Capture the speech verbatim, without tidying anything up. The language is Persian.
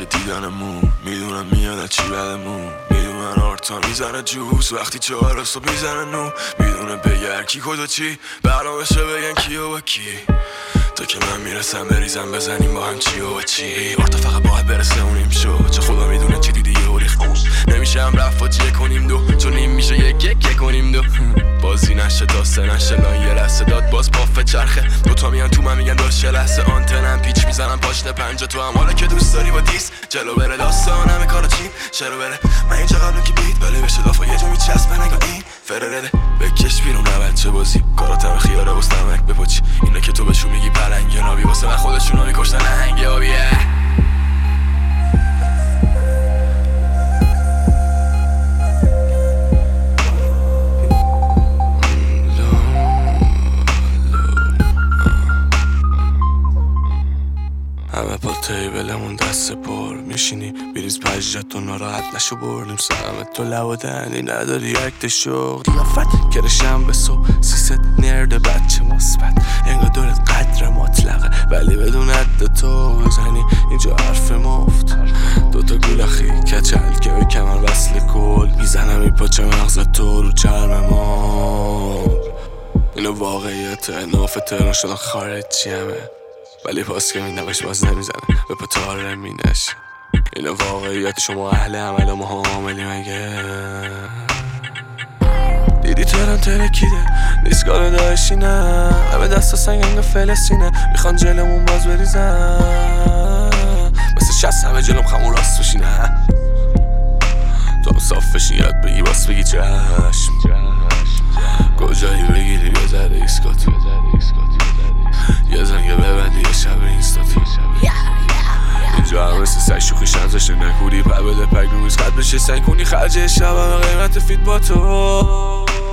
دیدنمون، میدونم میاد از چی بدمون، میدونن آرتا میزنه جوز وقتی چهار صبح میزنه نو، میدونه بگر کی کجا چی برنامه‌شه بگن کی و کی، تا که من میرسم بریزم بزنیم با هم چی و چی. آرتا فقط باید برسه اونیم شو، چه خدا میدونه چی دیدی و ریخ نمیشه هم رفت و چیه کنیم دو، چون این میشه یک یک یک کنیم دو، بازی نشه داسته نشه لان یه لحظه داد باز پافه چرخه، دوتا میان تو من میگن داشت چه لحظه آنتنم پیچ میزنم پاشنه پنجا تو هم حالا که دوست داری با دیس جلو بره داستان همه کارا چیم چرا بره من اینجا قبلم که بیت بله بشه دافا یه جا میچسبه نگاه این فررده بکش بیرون نبد چه بازی کاراتم خیاره واسه نمک بپاچی اینه که تو بهشون میگی پلنگ یا نابی واسه من خودشون رو میکشتن هنگ آبیه. همه با تیبلمون دست پر میشینی بیریز پجت و ناراحت نشو بردیم سلامت تو لب و دهنی نداری اکت شغل قیافت کرشم به صبح سیست نرد بچه مثبت انگار دورت قدر مطلقه ولی بدون عد تو بزنی اینجا حرف مفت دوتا گولخی کچل که به کمر وصل کل میزنم این پاچه مغز تو رو چرم ما اینو واقعیت ناف تهران شدن خارجی همه ولی پاس که میدمش باز نمیزنه به پتاره مینش اینو واقعیت شما اهل عمل و ما عاملی مگه دیدی تهران ترکیده نیستگاه داشتی نه همه دستا سنگنگ فلسطینه میخوان جلمون باز بریزن مثل شست همه جلم خمون راست بشی نه تو هم صاف بشی یاد بگی باس بگی چشم کجایی بگیری یه ذره ایسکات یه زنگه ببندی یه شب اینستاتی اینجا هم مثل سگ شوخی شمزش نکوری پر بده پک رویز قد بشه سنگ کنی خرج شب همه قیمت فیت با تو